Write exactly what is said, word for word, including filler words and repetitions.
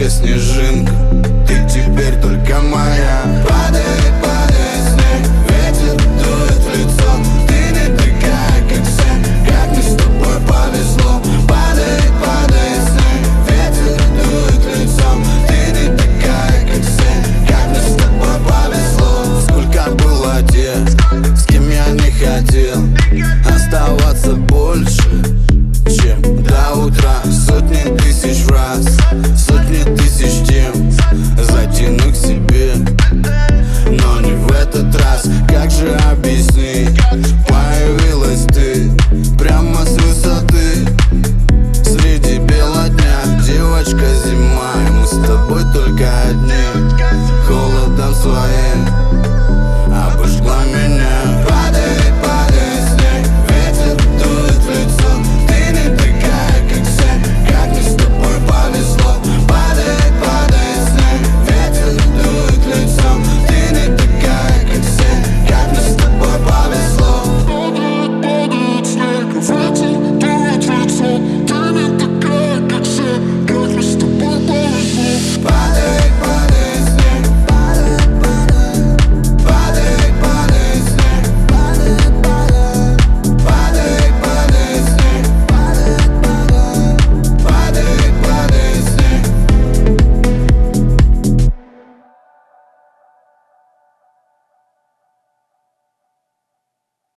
маленькая снежинка, ты теперь только моя. Падает, падает снег, ветер дует в лицо. Ты не такая, как все, как мне с тобой повезло. Падает, падает снег, ветер дует в лицо. Ты не такая, как все, как мне с тобой повезло. Сколько было тех, с кем я не хотел,